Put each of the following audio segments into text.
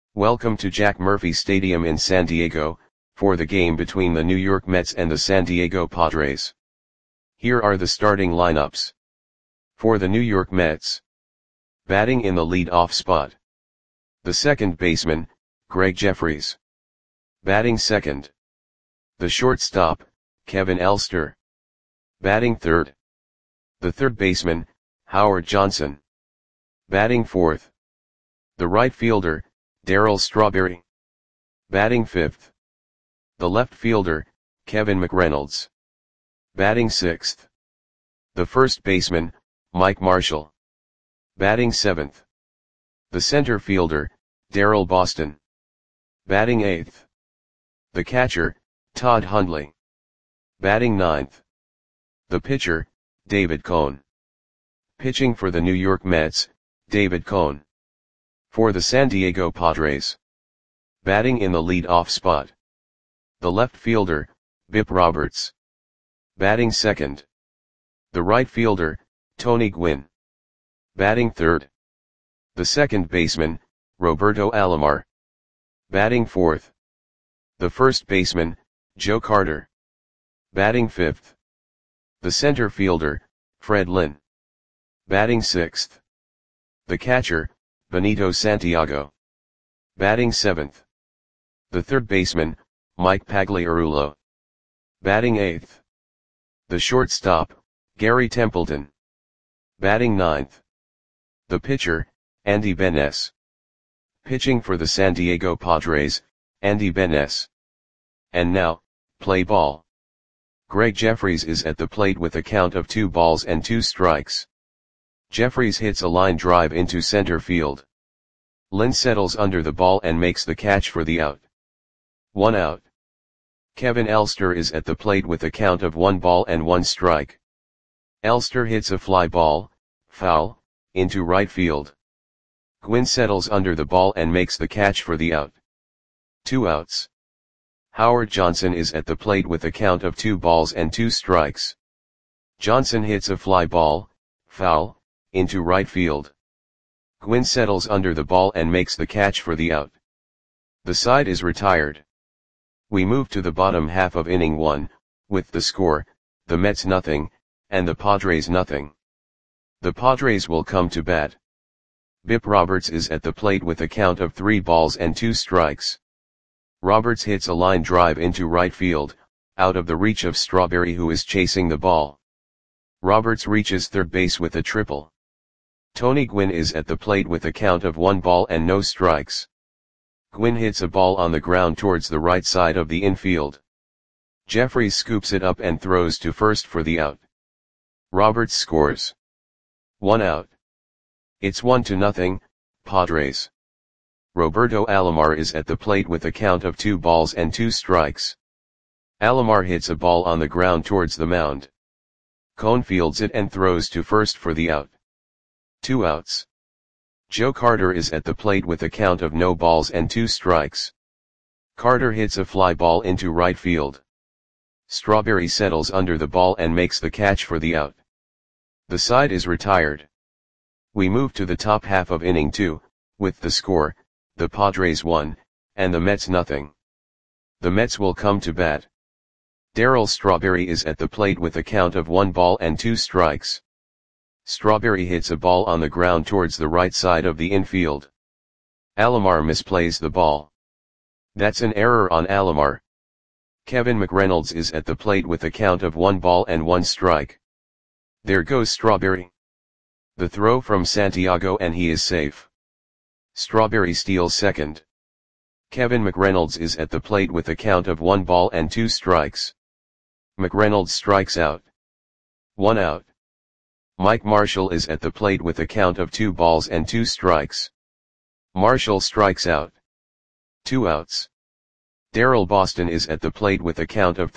Welcome to Jack Murphy Stadium in San Diego, for the game between the New York Mets and the San Diego Padres. Here are the starting lineups. For the New York Mets. Batting in the lead-off spot. The second baseman, Gregg Jefferies. Batting second. The shortstop, Kevin Elster. Batting third. The third baseman, Howard Johnson. Batting fourth. The right fielder, Darryl Strawberry. Batting fifth. The left fielder, Kevin McReynolds. Batting sixth. The first baseman, Mike Marshall. Batting seventh. The center fielder, Daryl Boston. Batting eighth. The catcher, Todd Hundley. Batting ninth. The pitcher, David Cone. Pitching for the New York Mets, David Cone. For the San Diego Padres. Batting in the lead-off spot. The left fielder, Bip Roberts. Batting second. The right fielder, Tony Gwynn. Batting third. The second baseman, Roberto Alomar. Batting fourth. The first baseman, Joe Carter. Batting fifth. The center fielder, Fred Lynn. Batting sixth. The catcher, Benito Santiago. Batting seventh. The third baseman, Mike Pagliarulo. Batting eighth. The shortstop, Gary Templeton. Batting ninth. The pitcher, Andy Benes. Pitching for the San Diego Padres, Andy Benes. And now, play ball. Gregg Jefferies is at the plate with a count of 2-2. Jefferies hits a line drive into center field. Lynn settles under the ball and makes the catch for the out. 1 out. Kevin Elster is at the plate with a count of 1-1. Elster hits a fly ball, foul, into right field. Gwynn settles under the ball and makes the catch for the out. 2 outs. Howard Johnson is at the plate with a count of 2-2. Johnson hits a fly ball, foul, into right field. Gwynn settles under the ball and makes the catch for the out. The side is retired. We move to the bottom half of inning 1, with the score, the Mets nothing, and the Padres nothing. The Padres will come to bat. Bip Roberts is at the plate with a count of 3-2. Roberts hits a line drive into right field, out of the reach of Strawberry, who is chasing the ball. Roberts reaches third base with a triple. Tony Gwynn is at the plate with a count of 1-0. Gwynn hits a ball on the ground towards the right side of the infield. Jefferies scoops it up and throws to first for the out. Roberts scores. 1 out. It's 1-0, Padres. Roberto Alomar is at the plate with a count of 2-2. Alomar hits a ball on the ground towards the mound. Cone fields it and throws to first for the out. 2 outs. Joe Carter is at the plate with a count of 0-2. Carter hits a fly ball into right field. Strawberry settles under the ball and makes the catch for the out. The side is retired. We move to the top half of inning 2, with the score, the Padres 1, and the Mets nothing. The Mets will come to bat. Darryl Strawberry is at the plate with a count of 1-2. Strawberry hits a ball on the ground towards the right side of the infield. Alomar misplays the ball. That's an error on Alomar. Kevin McReynolds is at the plate with a count of 1-1. There goes Strawberry. The throw from Santiago and he is safe. Strawberry steals second. Kevin McReynolds is at the plate with a count of 1-2. McReynolds strikes out. 1 out. Mike Marshall is at the plate with a count of 2-2. Marshall strikes out. 2 outs. Daryl Boston is at the plate with a count of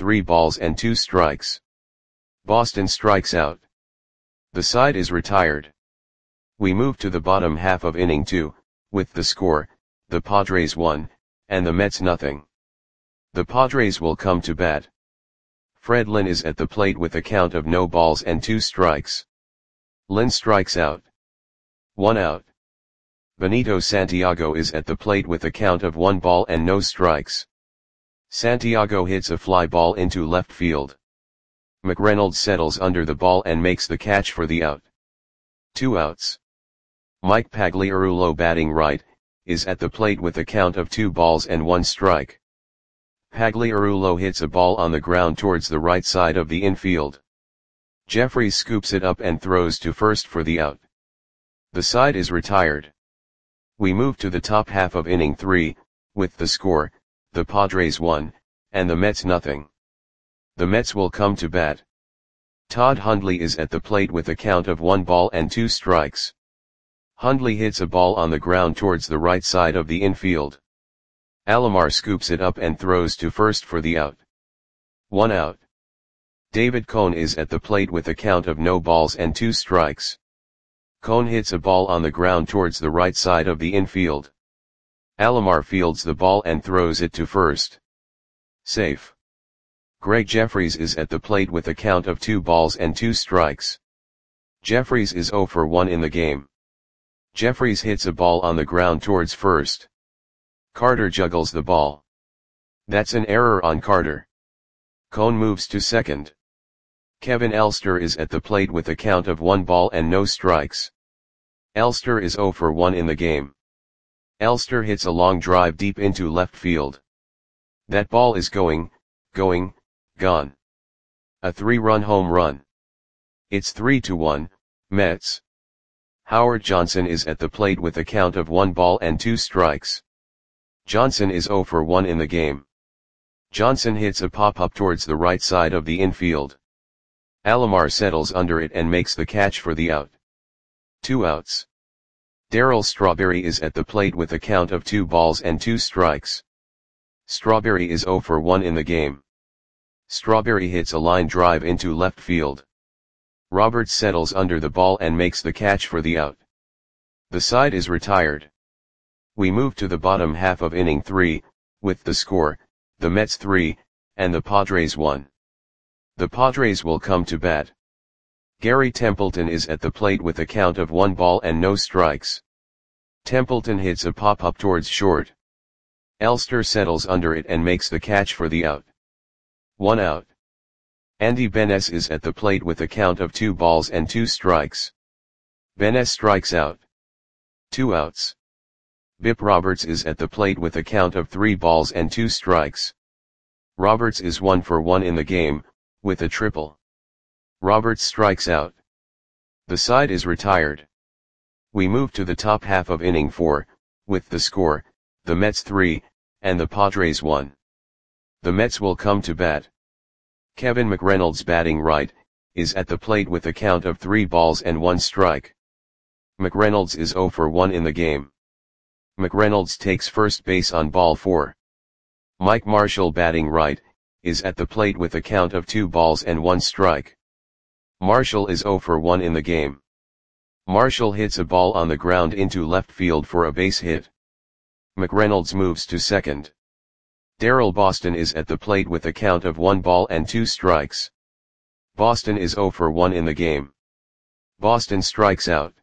3-2. Boston strikes out. The side is retired. We move to the bottom half of inning 2, with the score, the Padres 1, and the Mets nothing. The Padres will come to bat. Fred Lynn is at the plate with a count of 0-2. Lynn strikes out. 1 out. Benito Santiago is at the plate with a count of 1 ball and no strikes. Santiago hits a fly ball into left field. McReynolds settles under the ball and makes the catch for the out. 2 outs. Mike Pagliarulo, batting right, is at the plate with a count of 2 balls and 1 strike. Pagliarulo hits a ball on the ground towards the right side of the infield. Jeffries scoops it up and throws to first for the out. The side is retired. We move to the top half of inning 3, with the score, the Padres 1, and the Mets nothing. The Mets will come to bat. Todd Hundley is at the plate with a count of 1 ball and 2 strikes. Hundley hits a ball on the ground towards the right side of the infield. Alomar scoops it up and throws to first for the out. 1 out. David Cone is at the plate with a count of no balls and 2 strikes. Cone hits a ball on the ground towards the right side of the infield. Alomar fields the ball and throws it to first. Safe. Greg Jeffries is at the plate with a count of 2 balls and 2 strikes. Jeffries is 0 for 1 in the game. Jeffries hits a ball on the ground towards first. Carter juggles the ball. That's an error on Carter. Cone moves to second. Kevin Elster is at the plate with a count of 1 ball and no strikes. Elster is 0 for 1 in the game. Elster hits a long drive deep into left field. That ball is gone. A 3-run home run. It's 3-1, Mets. Howard Johnson is at the plate with a count of 1 ball and 2 strikes. Johnson is 0 for 1 in the game. Johnson hits a pop-up towards the right side of the infield. Alomar settles under it and makes the catch for the out. 2 outs. Darryl Strawberry is at the plate with a count of 2 balls and 2 strikes. Strawberry is 0 for 1 in the game. Strawberry hits a line drive into left field. Roberts settles under the ball and makes the catch for the out. The side is retired. We move to the bottom half of inning 3, with the score, the Mets 3, and the Padres 1. The Padres will come to bat. Gary Templeton is at the plate with a count of 1 ball and no strikes. Templeton hits a pop-up towards short. Elster settles under it and makes the catch for the out. 1 out. Andy Benes is at the plate with a count of 2 balls and 2 strikes. Benes strikes out. 2 outs. Bip Roberts is at the plate with a count of 3 balls and 2 strikes. Roberts is 1 for 1 in the game, with a triple. Roberts strikes out. The side is retired. We move to the top half of inning 4, with the score, the Mets 3, and the Padres 1. The Mets will come to bat. Kevin McReynolds, batting right, is at the plate with a count of 3 balls and 1 strike. McReynolds is 0 for 1 in the game. McReynolds takes first base on ball 4. Mike Marshall, batting right, is at the plate with a count of 2 balls and 1 strike. Marshall is 0 for 1 in the game. Marshall hits a ball on the ground into left field for a base hit. McReynolds moves to second. Darryl Boston is at the plate with a count of 1 ball and 2 strikes. Boston is 0 for 1 in the game. Boston strikes out.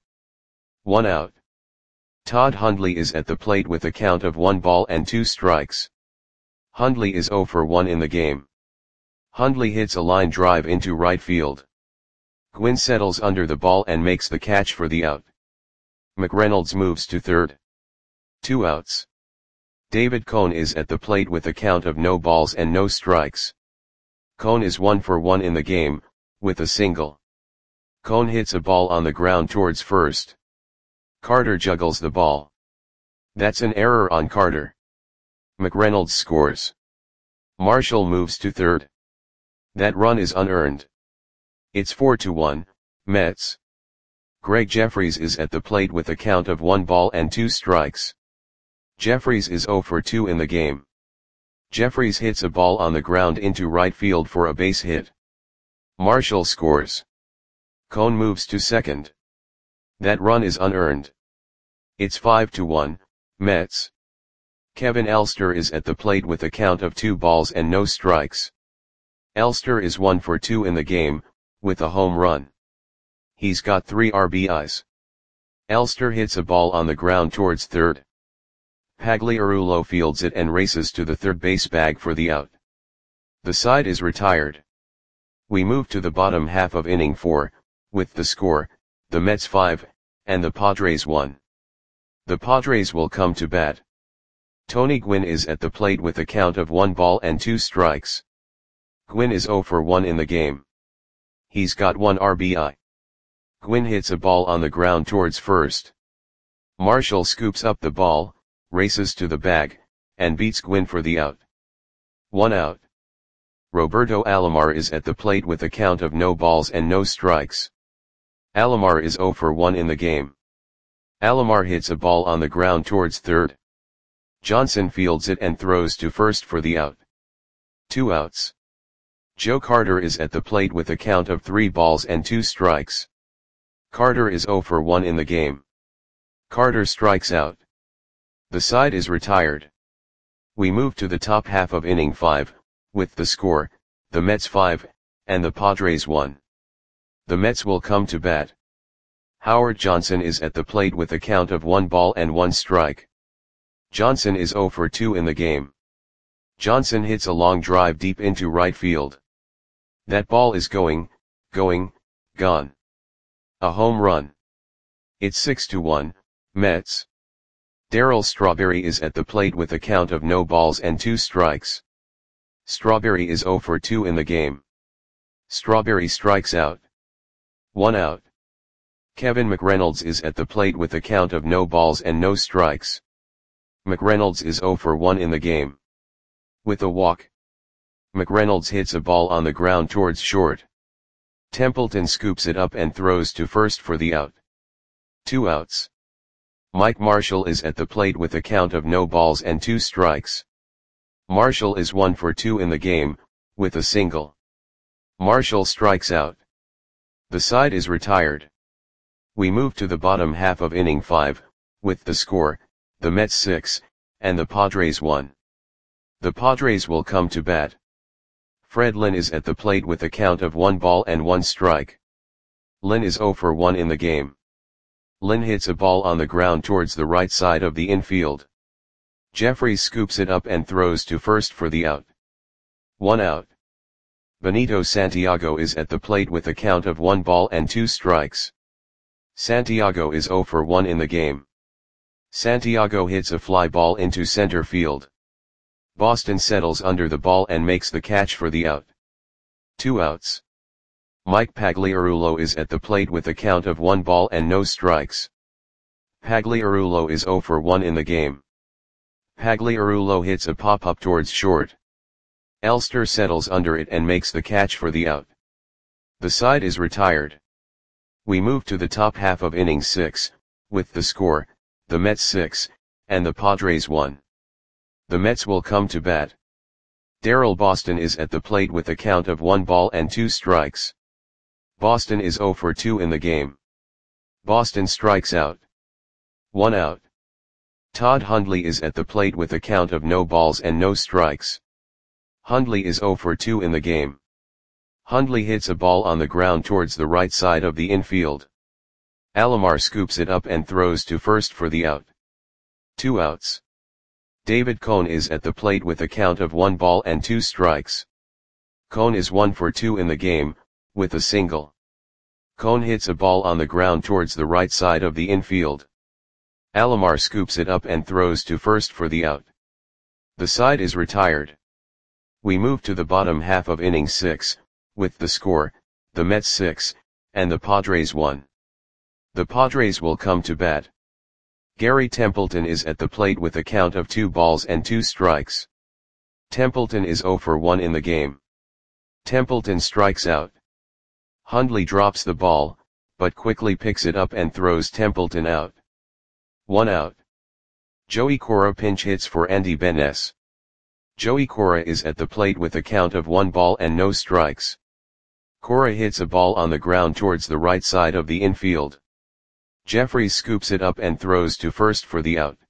1 out. Todd Hundley is at the plate with a count of 1 ball and 2 strikes. Hundley is 0 for 1 in the game. Hundley hits a line drive into right field. Gwynn settles under the ball and makes the catch for the out. McReynolds moves to third. 2 outs. David Cone is at the plate with a count of no balls and no strikes. Cone is 1 for 1 in the game, with a single. Cone hits a ball on the ground towards first. Carter juggles the ball. That's an error on Carter. McReynolds scores. Marshall moves to third. That run is unearned. It's 4-1, Mets. Greg Jeffries is at the plate with a count of 1 ball and 2 strikes. Jeffries is 0 for 2 in the game. Jeffries hits a ball on the ground into right field for a base hit. Marshall scores. Cone moves to second. That run is unearned. It's 5-1, Mets. Kevin Elster is at the plate with a count of 2 balls and no strikes. Elster is 1 for 2 in the game, with a home run. He's got 3 RBIs. Elster hits a ball on the ground towards third. Pagliarulo fields it and races to the third base bag for the out. The side is retired. We move to the bottom half of inning 4, with the score, the Mets 5, and the Padres 1. The Padres will come to bat. Tony Gwynn is at the plate with a count of 1 ball and 2 strikes. Gwynn is 0 for 1 in the game. He's got 1 RBI. Gwynn hits a ball on the ground towards first. Marshall scoops up the ball, races to the bag, and beats Gwynn for the out. 1 out. Roberto Alomar is at the plate with a count of no balls and no strikes. Alomar is 0 for 1 in the game. Alomar hits a ball on the ground towards third. Johnson fields it and throws to first for the out. 2 outs. Joe Carter is at the plate with a count of 3 balls and 2 strikes. Carter is 0 for 1 in the game. Carter strikes out. The side is retired. We move to the top half of inning 5, with the score, the Mets 5, and the Padres 1. The Mets will come to bat. Howard Johnson is at the plate with a count of 1 ball and 1 strike. Johnson is 0 for 2 in the game. Johnson hits a long drive deep into right field. That ball is gone. A home run. It's 6-1, Mets. Darryl Strawberry is at the plate with a count of no balls and 2 strikes. Strawberry is 0 for 2 in the game. Strawberry strikes out. 1 out. Kevin McReynolds is at the plate with a count of no balls and no strikes. McReynolds is 0 for 1 in the game. With a walk. McReynolds hits a ball on the ground towards short. Templeton scoops it up and throws to first for the out. 2 outs. Mike Marshall is at the plate with a count of no balls and 2 strikes. Marshall is 1 for 2 in the game, with a single. Marshall strikes out. The side is retired. We move to the bottom half of inning 5, with the score, the Mets 6, and the Padres 1. The Padres will come to bat. Fred Lynn is at the plate with a count of 1 ball and 1 strike. Lynn is 0 for 1 in the game. Lynn hits a ball on the ground towards the right side of the infield. Jeffries scoops it up and throws to first for the out. 1 out. Benito Santiago is at the plate with a count of 1 ball and 2 strikes. Santiago is 0 for 1 in the game. Santiago hits a fly ball into center field. Boston settles under the ball and makes the catch for the out. 2 outs. Mike Pagliarulo is at the plate with a count of 1 ball and no strikes. Pagliarulo is 0 for 1 in the game. Pagliarulo hits a pop-up towards short. Elster settles under it and makes the catch for the out. The side is retired. We move to the top half of inning 6, with the score, the Mets 6, and the Padres 1. The Mets will come to bat. Darryl Boston is at the plate with a count of 1 ball and 2 strikes. Boston is 0 for 2 in the game. Boston strikes out. 1 out. Todd Hundley is at the plate with a count of no balls and no strikes. Hundley is 0 for 2 in the game. Hundley hits a ball on the ground towards the right side of the infield. Alomar scoops it up and throws to first for the out. 2 outs. David Cone is at the plate with a count of 1 ball and 2 strikes. Cone is 1 for 2 in the game, with a single. Cone hits a ball on the ground towards the right side of the infield. Alomar scoops it up and throws to first for the out. The side is retired. We move to the bottom half of inning 6, with the score, the Mets 6, and the Padres 1. The Padres will come to bat. Gary Templeton is at the plate with a count of 2 balls and 2 strikes. Templeton is 0 for 1 in the game. Templeton strikes out. Hundley drops the ball, but quickly picks it up and throws Templeton out. 1 out. Joey Cora pinch hits for Andy Benes. Joey Cora is at the plate with a count of 1 ball and no strikes. Cora hits a ball on the ground towards the right side of the infield. Jeffries scoops it up and throws to first for the out.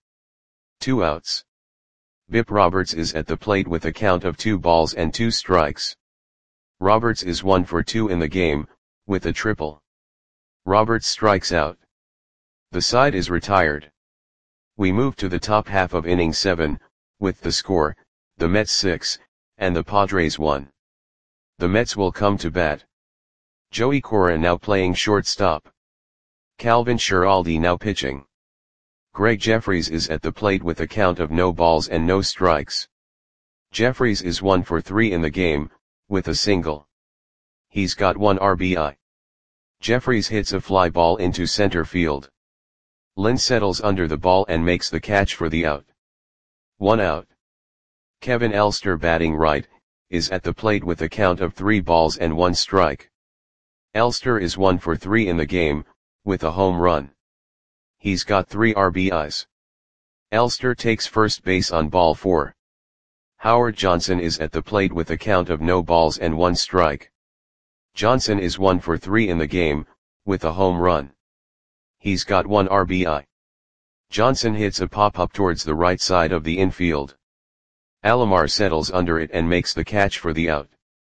2 outs. Bip Roberts is at the plate with a count of 2 balls and 2 strikes. Roberts is 1 for 2 in the game, with a triple. Roberts strikes out. The side is retired. We move to the top half of inning 7, with the score, the Mets 6, and the Padres 1. The Mets will come to bat. Joey Cora now playing shortstop. Calvin Schiraldi now pitching. Greg Jeffries is at the plate with a count of no balls and no strikes. Jeffries is 1 for 3 in the game, with a single. He's got 1 RBI. Jeffries hits a fly ball into center field. Lynn settles under the ball and makes the catch for the out. 1 out. Kevin Elster batting right, is at the plate with a count of 3 balls and 1 strike. Elster is 1 for 3 in the game, with a home run. He's got 3 RBIs. Elster takes first base on ball 4. Howard Johnson is at the plate with a count of no balls and 1 strike. Johnson is 1 for 3 in the game, with a home run. He's got 1 RBI. Johnson hits a pop-up towards the right side of the infield. Alomar settles under it and makes the catch for the out.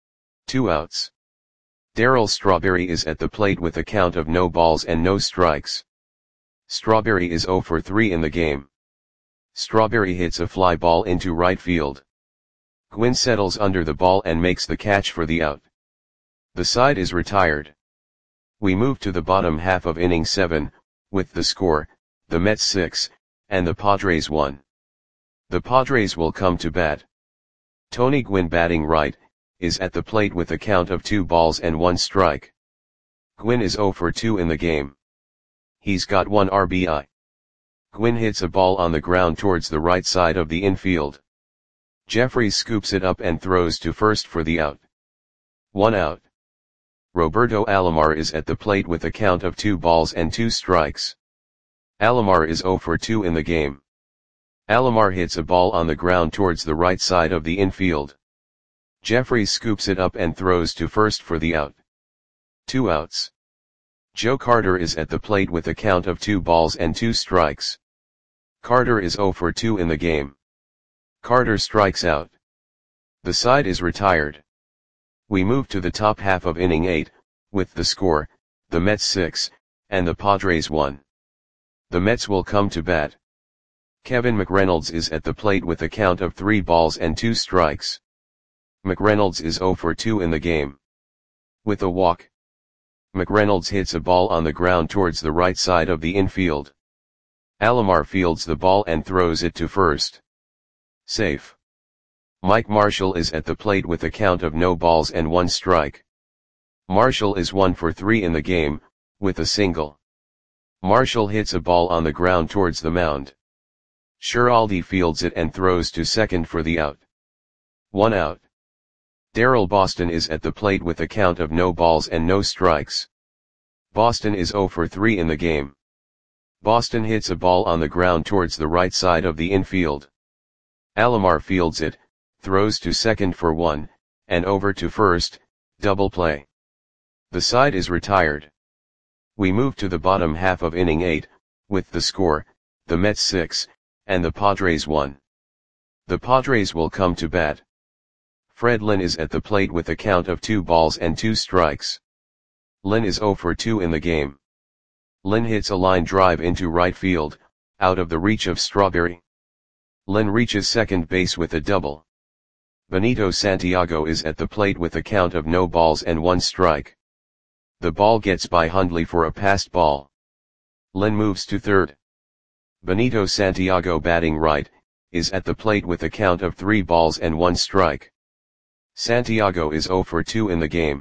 2 outs. Darryl Strawberry is at the plate with a count of no balls and no strikes. Strawberry is 0 for 3 in the game. Strawberry hits a fly ball into right field. Gwynn settles under the ball and makes the catch for the out. The side is retired. We move to the bottom half of inning 7, with the score, the Mets 6, and the Padres 1. The Padres will come to bat. Tony Gwynn batting right, is at the plate with a count of 2 balls and 1 strike. Gwynn is 0 for 2 in the game. He's got 1 RBI. Gwynn hits a ball on the ground towards the right side of the infield. Jeffries scoops it up and throws to first for the out. 1 out. Roberto Alomar is at the plate with a count of 2 balls and 2 strikes. Alomar is 0 for 2 in the game. Alomar hits a ball on the ground towards the right side of the infield. Jeffries scoops it up and throws to first for the out. 2 outs. Joe Carter is at the plate with a count of 2 balls and 2 strikes. Carter is 0 for 2 in the game. Carter strikes out. The side is retired. We move to the top half of inning 8, with the score, the Mets 6, and the Padres 1. The Mets will come to bat. Kevin McReynolds is at the plate with a count of 3 balls and 2 strikes. McReynolds is 0 for 2 in the game. With a walk. McReynolds hits a ball on the ground towards the right side of the infield. Alomar fields the ball and throws it to first. Safe. Mike Marshall is at the plate with a count of no balls and 1 strike. Marshall is 1 for 3 in the game, with a single. Marshall hits a ball on the ground towards the mound. Schiraldi fields it and throws to second for the out. 1 out. Darryl Boston is at the plate with a count of no balls and no strikes. Boston is 0 for 3 in the game. Boston hits a ball on the ground towards the right side of the infield. Alomar fields it, throws to second for 1, and over to first, double play. The side is retired. We move to the bottom half of inning 8, with the score, the Mets 6, and the Padres 1. The Padres will come to bat. Fred Lynn is at the plate with a count of 2 balls and 2 strikes. Lynn is 0 for 2 in the game. Lynn hits a line drive into right field, out of the reach of Strawberry. Lynn reaches second base with a double. Benito Santiago is at the plate with a count of no balls and 1 strike. The ball gets by Hundley for a passed ball. Lynn moves to third. Benito Santiago batting right, is at the plate with a count of 3 balls and 1 strike. Santiago is 0 for 2 in the game.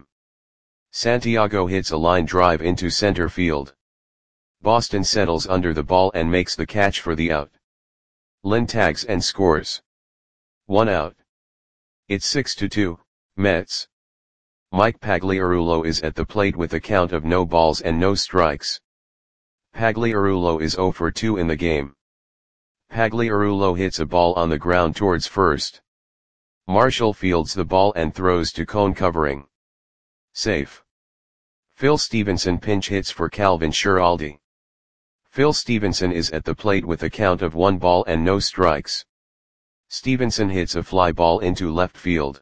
Santiago hits a line drive into center field. Boston settles under the ball and makes the catch for the out. Lynn tags and scores. 1 out. It's 6-2, Mets. Mike Pagliarulo is at the plate with a count of no balls and no strikes. Pagliarulo is 0 for 2 in the game. Pagliarulo hits a ball on the ground towards first. Marshall fields the ball and throws to cone covering. Safe. Phil Stevenson pinch hits for Calvin Schiraldi. Phil Stevenson is at the plate with a count of 1 ball and no strikes. Stevenson hits a fly ball into left field.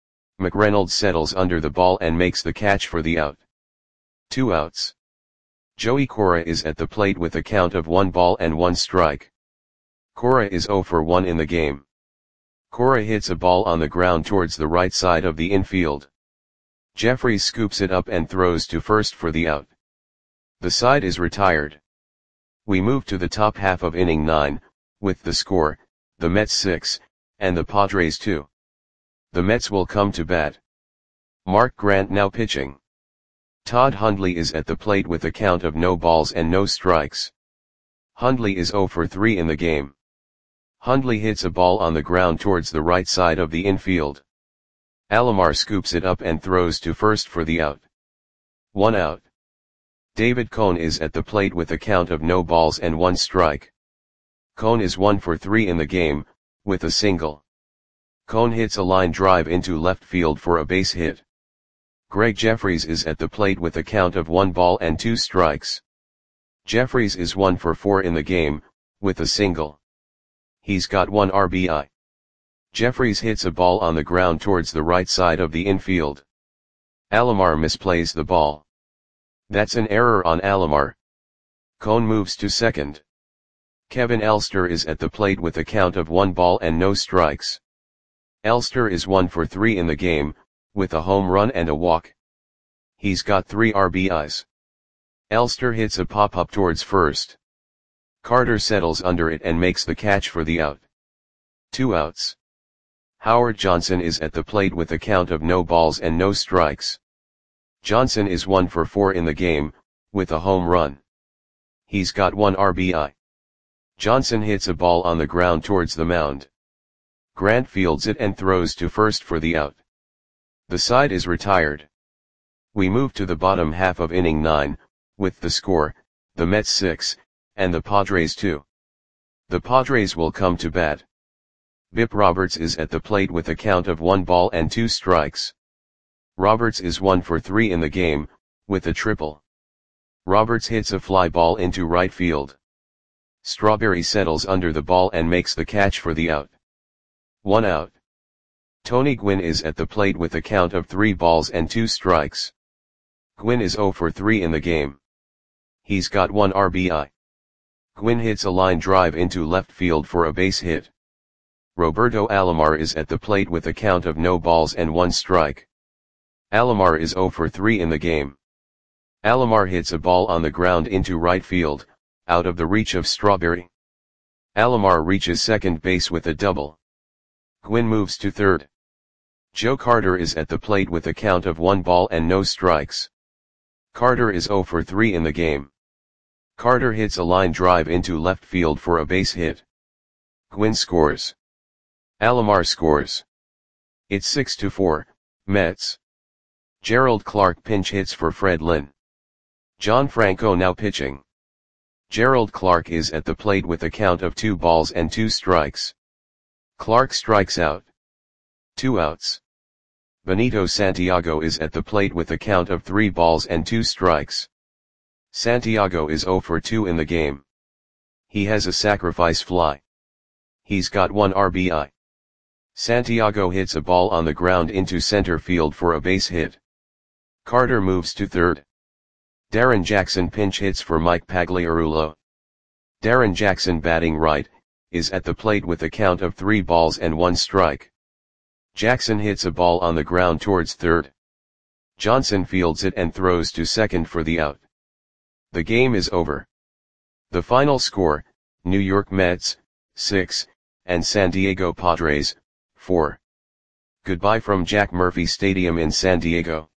McReynolds settles under the ball and makes the catch for the out. 2 outs. Joey Cora is at the plate with a count of 1 ball and 1 strike. Cora is 0 for 1 in the game. Cora hits a ball on the ground towards the right side of the infield. Jeffries scoops it up and throws to first for the out. The side is retired. We move to the top half of inning 9, with the score, the Mets 6, and the Padres 2. The Mets will come to bat. Mark Grant now pitching. Todd Hundley is at the plate with a count of no balls and no strikes. Hundley is 0 for 3 in the game. Hundley hits a ball on the ground towards the right side of the infield. Alomar scoops it up and throws to first for the out. 1 out. David Cone is at the plate with a count of no balls and 1 strike. Cone is 1 for 3 in the game, with a single. Cone hits a line drive into left field for a base hit. Greg Jeffries is at the plate with a count of 1 ball and 2 strikes. Jeffries is 1 for 4 in the game, with a single. He's got 1 RBI. Jeffries hits a ball on the ground towards the right side of the infield. Alomar misplays the ball. That's an error on Alomar. Cone moves to second. Kevin Elster is at the plate with a count of 1 ball and no strikes. Elster is 1 for 3 in the game, with a home run and a walk. He's got 3 RBIs. Elster hits a pop-up towards first. Carter settles under it and makes the catch for the out. 2 outs. Howard Johnson is at the plate with a count of no balls and no strikes. Johnson is 1 for 4 in the game, with a home run. He's got 1 RBI. Johnson hits a ball on the ground towards the mound. Grant fields it and throws to first for the out. The side is retired. We move to the bottom half of inning 9, with the score, the Mets 6, and the Padres 2. The Padres will come to bat. Bip Roberts is at the plate with a count of 1 ball and 2 strikes. Roberts is 1 for 3 in the game, with a triple. Roberts hits a fly ball into right field. Strawberry settles under the ball and makes the catch for the out. 1 out. Tony Gwynn is at the plate with a count of 3 balls and 2 strikes. Gwynn is 0 for 3 in the game. He's got 1 RBI. Gwynn hits a line drive into left field for a base hit. Roberto Alomar is at the plate with a count of no balls and 1 strike. Alomar is 0 for 3 in the game. Alomar hits a ball on the ground into right field, out of the reach of Strawberry. Alomar reaches second base with a double. Gwynn moves to third. Joe Carter is at the plate with a count of 1 ball and no strikes. Carter is 0 for 3 in the game. Carter hits a line drive into left field for a base hit. Gwynn scores. Alomar scores. It's 6-4, Mets. Gerald Clark pinch hits for Fred Lynn. John Franco now pitching. Gerald Clark is at the plate with a count of 2 balls and 2 strikes. Clark strikes out. 2 outs. Benito Santiago is at the plate with a count of 3 balls and 2 strikes. Santiago is 0 for 2 in the game. He has a sacrifice fly. He's got 1 RBI. Santiago hits a ball on the ground into center field for a base hit. Carter moves to third. Darren Jackson pinch hits for Mike Pagliarulo. Darren Jackson batting right, is at the plate with a count of 3 balls and 1 strike. Jackson hits a ball on the ground towards third. Johnson fields it and throws to second for the out. The game is over. The final score, New York Mets, 6, and San Diego Padres, 4. Goodbye from Jack Murphy Stadium in San Diego.